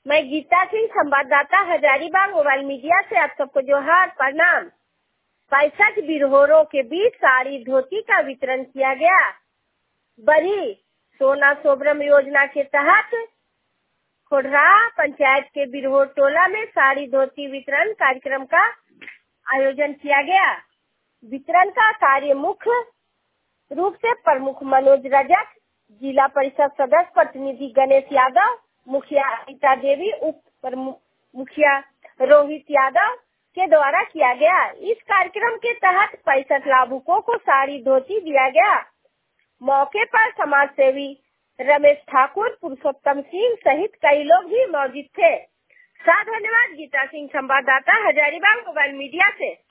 मैं गीता सिंह, संवाददाता Hazaribagh mobile media से आप सबको जोहार प्रणाम। 65 बिरहोरों के बीच साड़ी धोती का वितरण किया गया। बड़ी सोना सोबरम योजना के तहत खोडरा पंचायत के बिरहोर टोला में साड़ी धोती वितरण कार्यक्रम का आयोजन किया गया। वितरण का कार्य मुख्य रूप से प्रमुख मनोज रजक, जिला परिषद सदस्य प्रतिनिधि गणेश यादव, मुखिया अनिता देवी, उप मुखिया रोहित यादव के द्वारा किया गया। इस कार्यक्रम के तहत 65 लाभुकों को साड़ी धोती दिया गया। मौके पर समाज सेवी रमेश ठाकुर, पुरुषोत्तम सिंह सहित कई लोग भी मौजूद थे। धन्यवाद। गीता सिंह, संवाददाता हजारीबाग मोबाइल मीडिया से।